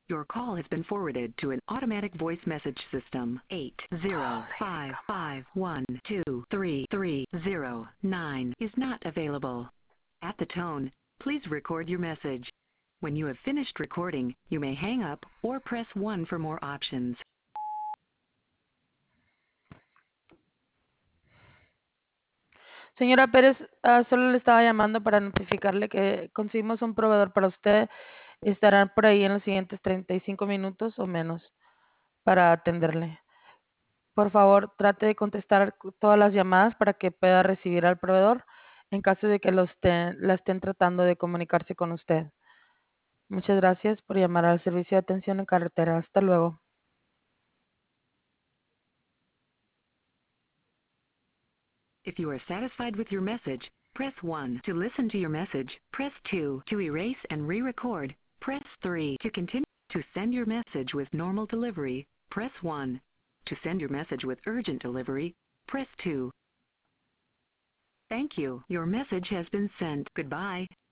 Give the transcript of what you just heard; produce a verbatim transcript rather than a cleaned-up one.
Your call has been forwarded to an automatic voice message system. eight zero five five one two three three zero nine is not available. At the tone, please record your message. When you have finished recording, you may hang up or press one for more options. Señora Pérez, ah, solo le estaba llamando para notificarle que conseguimos un proveedor para usted. Estarán por ahí en los siguientes treinta y cinco minutos o menos para atenderle. Por favor, trate de contestar todas las llamadas para que pueda recibir al proveedor en caso de que lo estén, la estén tratando de comunicarse con usted. Muchas gracias por llamar al servicio de atención en carretera. Hasta luego. If you are satisfied with your message, press one. To listen to your message, press two. To erase and re-record, press three. To continue to send your message with normal delivery, press one. To send your message with urgent delivery, press two. Thank you. Your message has been sent. Goodbye.